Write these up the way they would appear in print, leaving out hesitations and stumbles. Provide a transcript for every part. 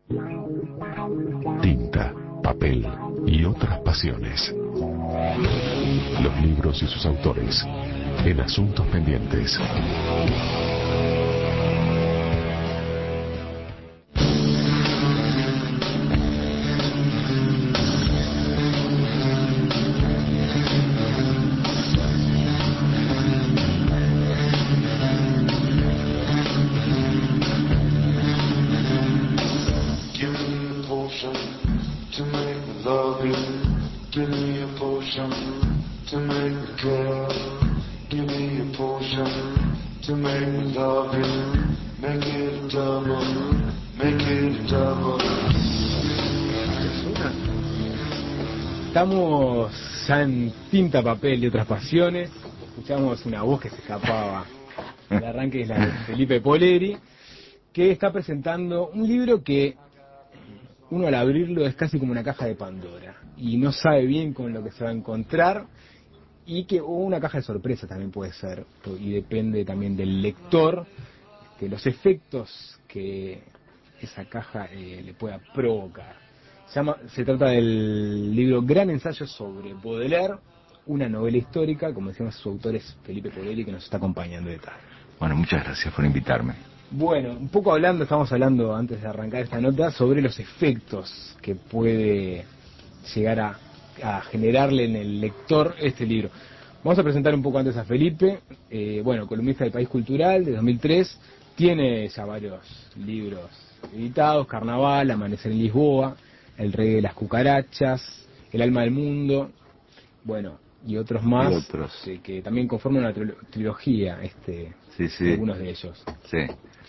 Tinta, papel y otras pasiones. Los libros y sus autores en Asuntos Pendientes. Estamos ya en Tinta, papel y otras pasiones. Escuchamos una voz que se escapaba. El arranque es la de Felipe Poleri, que está presentando un libro que uno al abrirlo es casi como una caja de Pandora y no sabe bien con lo que se va a encontrar, y que una caja de sorpresa también puede ser, y depende también del lector, los efectos que esa caja le pueda provocar. Se trata del libro Gran Ensayo sobre Baudelaire, una novela histórica. Como decíamos, su autor es Felipe Poleri, que nos está acompañando de tarde. Bueno, muchas gracias por invitarme. Bueno, un poco estamos hablando antes de arrancar esta nota sobre los efectos que puede llegar a generarle en el lector este libro. Vamos a presentar un poco antes a Felipe, columnista del País Cultural de 2003, tiene ya varios libros editados: Carnaval, Amanecer en Lisboa, El Rey de las Cucarachas, El Alma del Mundo, y otros más, que también conforman una trilogía, sí. algunos de ellos. Sí.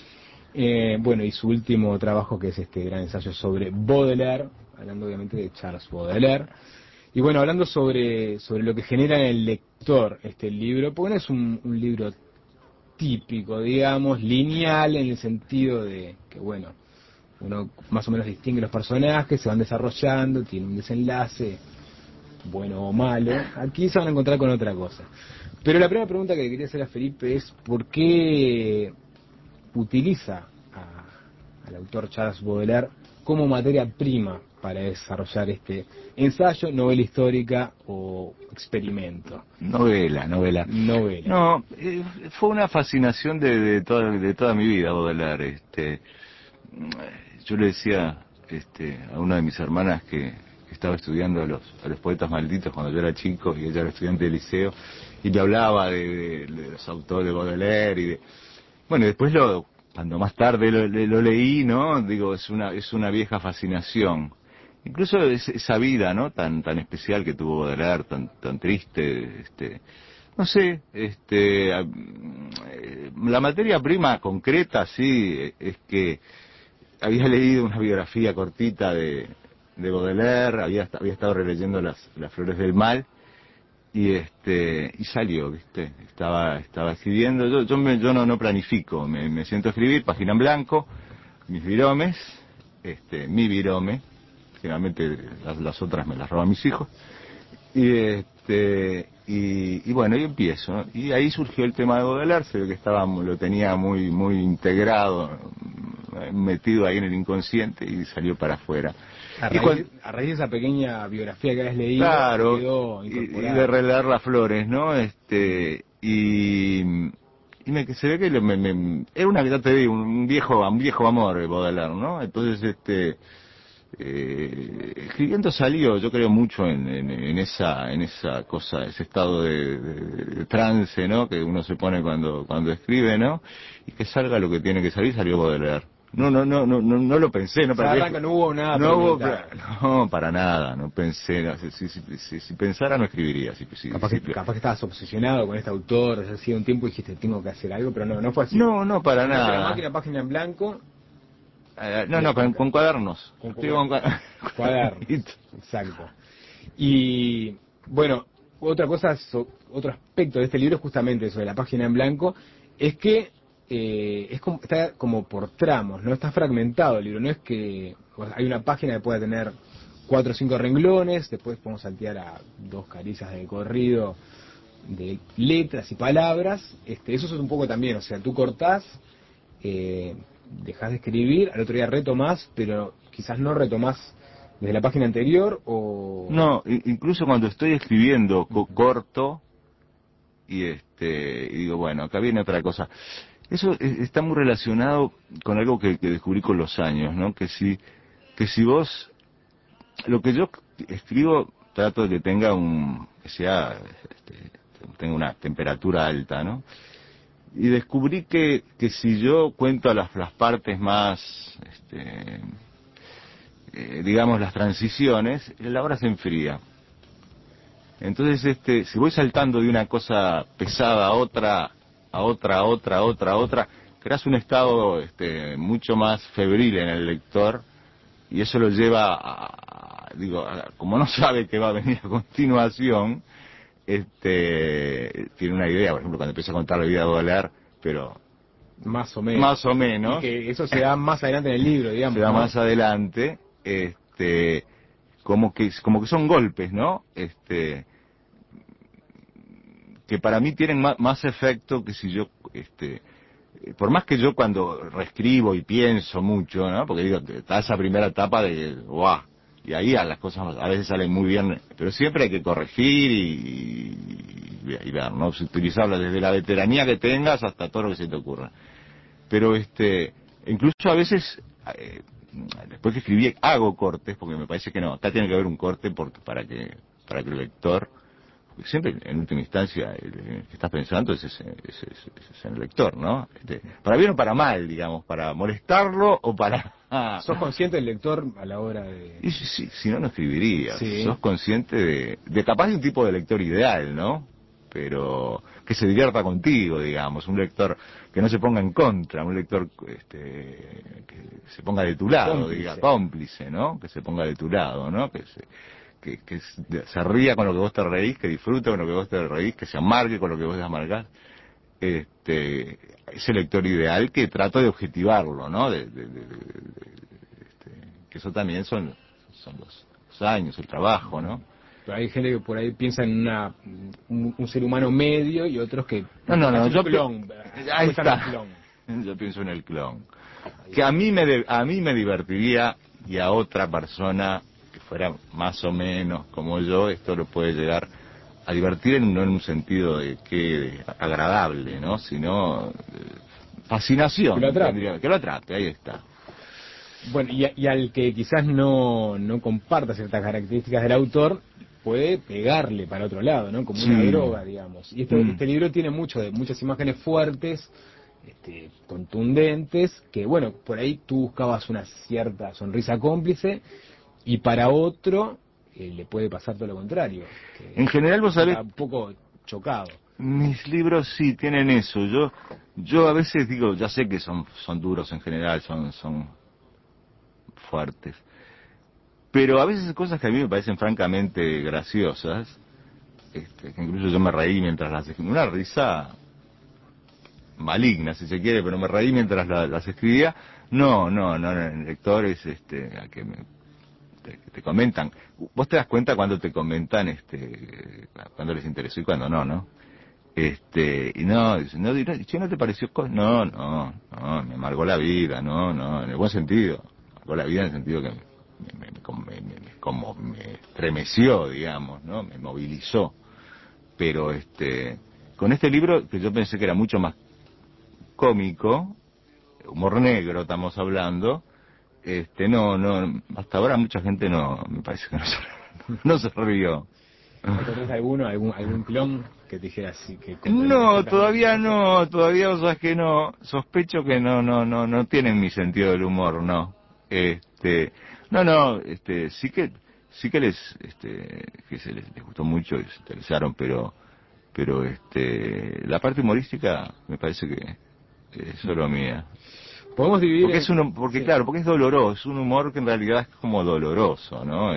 Y su último trabajo, que es este gran ensayo sobre Baudelaire, hablando obviamente de Charles Baudelaire. Y hablando sobre lo que genera en el lector este libro, porque no es un libro típico, digamos, lineal, en el sentido de que, uno más o menos distingue los personajes, se van desarrollando, tiene un desenlace, bueno o malo. Aquí se van a encontrar con otra cosa. Pero la primera pregunta que le quería hacer a Felipe es: ¿por qué utiliza al autor Charles Baudelaire como materia prima para desarrollar este ensayo, novela histórica o experimento? Novela. No, fue una fascinación de toda mi vida Baudelaire. Yo le decía a una de mis hermanas que estaba estudiando a los poetas malditos cuando yo era chico, y ella era estudiante de liceo, y le hablaba de los autores de Baudelaire después cuando más tarde lo leí, ¿no? Digo, es una vieja fascinación. Incluso esa vida, ¿no? Tan especial que tuvo Baudelaire, tan triste, no sé, la materia prima concreta, sí, es que había leído una biografía cortita de Baudelaire, había estado releyendo las Flores del Mal, y salió, ¿viste? Estaba escribiendo. Yo no planifico, me siento a escribir, página en blanco, mis viromes, mi virome, generalmente las otras me las roban mis hijos, y empiezo, ¿no? Y ahí surgió el tema de Baudelaire. Se ve que lo tenía muy integrado, metido ahí en el inconsciente, y salió para afuera. A raíz de esa pequeña biografía que habías leído, claro, quedó y incorporada. de releer las flores, ¿no? Se ve que era ya te digo, un viejo amor, Baudelaire, ¿no? Entonces, escribiendo salió. Yo creo mucho en esa cosa, ese estado de trance, ¿no? Que uno se pone cuando escribe, ¿no? Y que salga lo que tiene que salir. Salió Baudelaire. No lo pensé, no. No hubo nada. No, para nada, no pensé. No, si pensara, no escribiría. Capaz que estabas obsesionado con este autor, hacía un tiempo dijiste, tengo que hacer algo, pero no fue así. No, para nada. La página en blanco. Con cuadernos. Cuadernos, exacto. Y otro aspecto de este libro es justamente eso de la página en blanco, es que está como por tramos, no está fragmentado el libro, no es que hay una página que pueda tener 4 o 5 renglones, después podemos saltear a 2 caricias de corrido de letras y palabras. Eso es un poco también, o sea, tú cortás dejás de escribir, al otro día retomás, pero quizás no retomás desde la página anterior o... No, incluso cuando estoy escribiendo corto y digo, bueno, acá viene otra cosa. Eso está muy relacionado con algo que descubrí con los años, ¿no? Que si vos, lo que yo escribo, trato de que tenga tenga una temperatura alta, ¿no? Y descubrí que si yo cuento las partes más, digamos, las transiciones, la obra se enfría. Entonces, si voy saltando de una cosa pesada a otra, creas un estado mucho más febril en el lector, y eso lo lleva como no sabe que va a venir a continuación, tiene una idea. Por ejemplo, cuando empieza a contar la vida de Baudelaire, pero más o menos, y que eso se da más adelante en el libro, digamos, se da, ¿no?, más adelante, como que son golpes, ¿no? Que para mí tienen más efecto que si yo, por más que yo cuando reescribo y pienso mucho, ¿no? Porque digo, está esa primera etapa de ¡guau! Y ahí las cosas a veces salen muy bien, pero siempre hay que corregir y ver, ¿no? Utilizarlo desde la veteranía que tengas hasta todo lo que se te ocurra. Pero incluso a veces, después que escribí, hago cortes, porque me parece que no, acá tiene que haber un corte para que el lector, siempre en última instancia el que estás pensando es en el lector, ¿no? Para bien o para mal, digamos, para molestarlo o para... ¿Sos consciente del lector a la hora de...? Y si no, no escribirías. Sí. Sos consciente de capaz de un tipo de lector ideal, ¿no? Pero que se divierta contigo, digamos, un lector que no se ponga en contra, un lector que se ponga de tu lado, cómplice, ¿no? Que se ponga de tu lado, ¿no? Que se ría con lo que vos te reís, que disfrute con lo que vos te reís, que se amargue con lo que vos te amargás. Ese lector ideal que trato de objetivarlo, ¿no? Que eso también son los años, el trabajo, ¿no? Pero hay gente que por ahí piensa en un ser humano medio y otros que... No, yo clon. Ahí está. Clon. Yo pienso en el clon. Que a mí me divertiría, y a otra persona que fuera más o menos como yo, esto lo puede llegar a divertir, no en un sentido de agradable, ¿no? Sino fascinación. Que lo atrape, ahí está. Bueno, y al que quizás no comparta ciertas características del autor, puede pegarle para otro lado, ¿no? Como una droga, digamos. Y este libro tiene muchas imágenes fuertes, contundentes, que bueno, por ahí tú buscabas una cierta sonrisa cómplice, y para otro le puede pasar todo lo contrario. En general, vos sabés, está un poco chocado. Mis libros sí tienen eso. Yo a veces digo, ya sé que son duros en general, son fuertes, pero a veces cosas que a mí me parecen francamente graciosas, que incluso yo me reí mientras las escribía, una risa maligna si se quiere, pero me reí mientras las escribía. No, lectores que te comentan. Vos te das cuenta cuando te comentan, cuando les interesó y cuando no. Y no, ¿no te pareció? No, me amargó la vida, no, en el buen sentido. Me amargó la vida en el sentido que me estremeció, digamos, ¿no? Me movilizó. Pero con este libro, que yo pensé que era mucho más cómico, humor negro estamos hablando, no, hasta ahora mucha gente me parece que no se rió. ¿Encontrás algún clon que te dijera así? No, todavía vos sabés que no, sospecho que no tienen mi sentido del humor, no. Sí que les gustó mucho y se interesaron, pero la parte humorística me parece que es solo mía. Podemos dividir porque es doloroso, es un humor que en realidad es como doloroso, ¿no?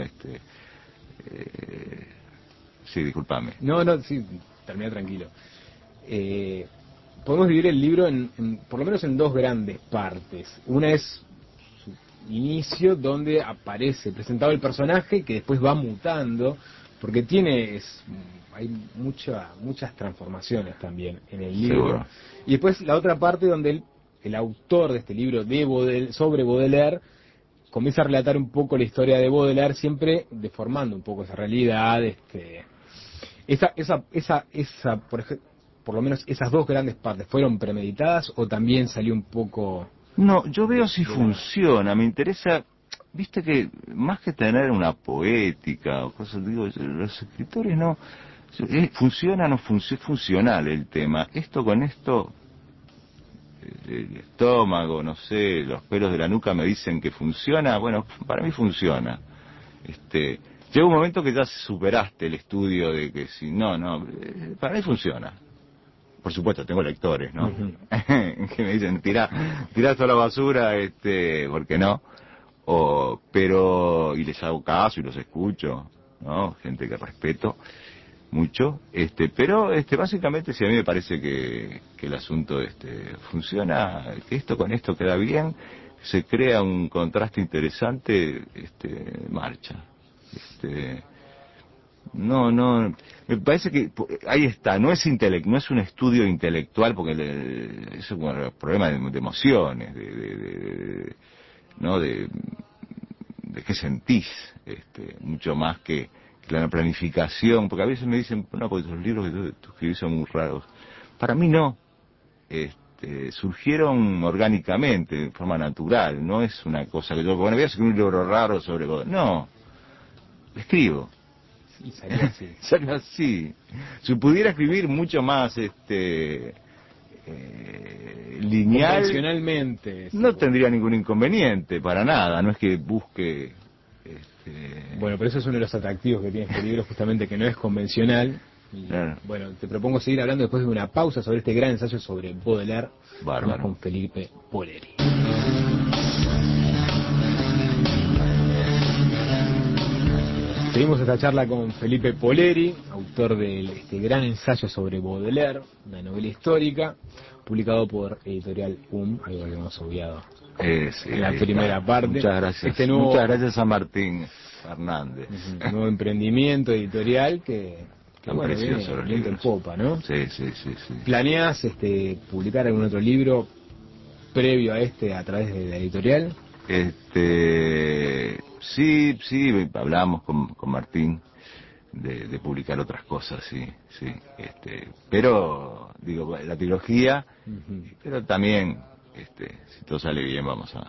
Sí, discúlpame. No, sí, termina tranquilo. Podemos dividir el libro por lo menos en dos grandes partes. Una es su inicio, donde aparece presentado el personaje, que después va mutando, porque hay muchas transformaciones también en el libro. Seguro. Y después la otra parte donde él el autor de este libro sobre Baudelaire comienza a relatar un poco la historia de Baudelaire, siempre deformando un poco esa realidad. Por lo menos esas dos grandes partes, ¿fueron premeditadas o también salió un poco? No, yo veo si funciona, me interesa, viste que más que tener una poética o cosas, digo, los escritores no, funciona o no funciona, es funcional el tema, esto con esto, el estómago, no sé, los pelos de la nuca me dicen que funciona, bueno, para mí funciona. Llega un momento que ya superaste el estudio de que si no, para mí funciona. Por supuesto, tengo lectores, ¿no? Uh-huh. Que me dicen, tirá toda la basura, ¿por qué no? Pero, y les hago caso y los escucho, ¿no? Gente que respeto mucho, pero básicamente si a mí me parece que el asunto funciona, que esto con esto queda bien, se crea un contraste interesante, marcha. No, me parece que ahí está, no es un estudio intelectual, porque eso es un problema de emociones, ¿no? De qué sentís, mucho más que la planificación, porque a veces me dicen, no, porque los libros que tú escribís son muy raros. Para mí no, surgieron orgánicamente, de forma natural, no es una cosa que yo, bueno, voy a escribir un libro raro sobre vos, no, escribo. Y salió así. Salió así. Si pudiera escribir mucho más lineal, convencionalmente, no tendría ningún inconveniente, para nada, no es que busque... Bueno, pero eso es uno de los atractivos que tiene este libro, justamente que no es convencional. Y, claro. Bueno, te propongo seguir hablando después de una pausa sobre este gran ensayo sobre Baudelaire. Bárbaro. Con Felipe Polleri. Seguimos esta charla con Felipe Polleri, autor de este gran ensayo sobre Baudelaire, una novela histórica, publicado por Editorial algo que hemos obviado en la primera parte. Muchas gracias. Muchas gracias a Martín Fernández. Nuevo emprendimiento editorial que bueno, viene en popa, ¿no? Sí. ¿Planeas publicar algún otro libro previo a a través de la editorial? Sí, hablamos con Martín de publicar otras cosas, sí. Pero, digo, la trilogía, pero también, si todo sale bien,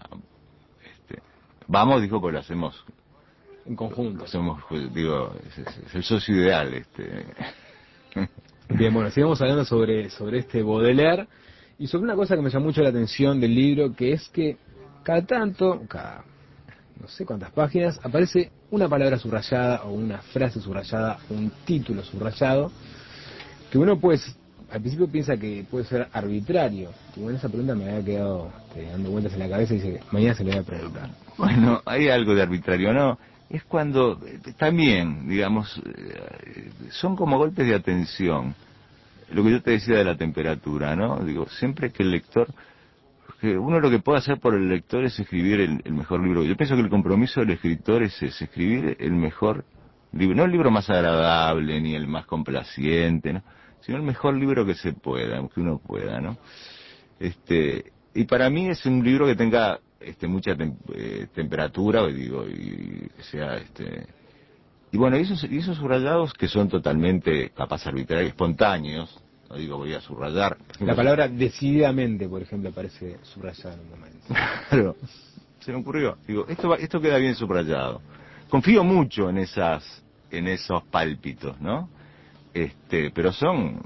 vamos, dijo, pues lo hacemos en conjunto. Lo hacemos, digo, es el socio ideal, Bien, bueno, sigamos hablando sobre este Baudelaire y sobre una cosa que me llamó mucho la atención del libro, que es que cada no sé cuántas páginas, aparece una palabra subrayada o una frase subrayada, un título subrayado, que uno pues al principio piensa que puede ser arbitrario. Y bueno, esa pregunta me había quedado dando vueltas en la cabeza y dice, mañana se le voy a preguntar. Bueno, hay algo de arbitrario, ¿no? Es cuando, también, digamos, son como golpes de atención. Lo que yo te decía de la temperatura, ¿no? Digo, siempre que el lector... que uno lo que puede hacer por el lector es escribir el mejor libro. Yo pienso que el compromiso del escritor es escribir el mejor libro, no el libro más agradable ni el más complaciente, ¿no? Sino el mejor libro que se pueda, que uno pueda, ¿no? Y para mí es un libro que tenga mucha temperatura, digo, y que sea y bueno, y esos subrayados que son totalmente capaz arbitrarios, espontáneos. No digo voy a subrayar. La palabra decididamente, por ejemplo, aparece subrayada en un momento. Claro, se me ocurrió. Digo, esto queda bien subrayado. Confío mucho en esos pálpitos, ¿no? Pero son,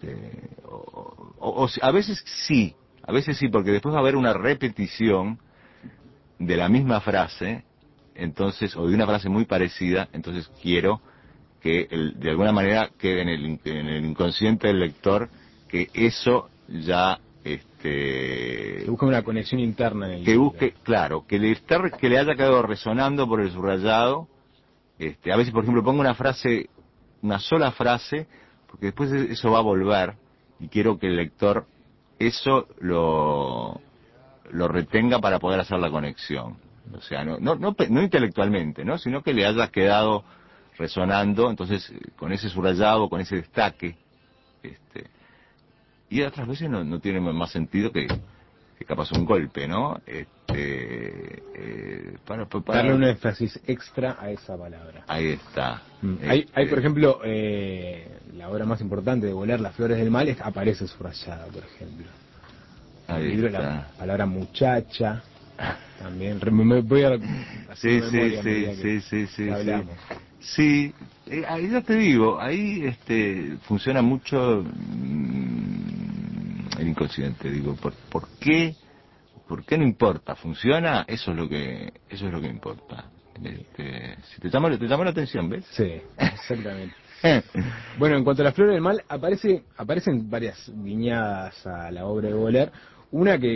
a veces sí, porque después va a haber una repetición de la misma frase, entonces, o de una frase muy parecida, entonces quiero que de alguna manera quede en el inconsciente del lector que eso ya que busque una conexión interna en el que libro. Busque, claro, que le haya quedado resonando por el subrayado. A veces, por ejemplo, pongo una sola frase, porque después eso va a volver y quiero que el lector eso lo retenga para poder hacer la conexión. O sea, no intelectualmente, ¿no? Sino que le haya quedado resonando, entonces con ese subrayado, con ese destaque, y otras veces no tiene más sentido que capaz un golpe, ¿no? Para darle un énfasis extra a esa palabra. Ahí está. Hay, por ejemplo, la obra más importante de Baudelaire, Las flores del mal, aparece subrayada, por ejemplo. En el libro la palabra muchacha, también. Me voy a hacer memoria sí. Hablamos. Sí, ahí ya te digo, ahí funciona mucho el inconsciente, digo, ¿por qué no importa? ¿Funciona? Eso es lo que importa. Si te llama la atención, ¿ves? Sí, exactamente. Bueno, en cuanto a Las flores del mal, aparecen varias guiñadas a la obra de Baudelaire. Una que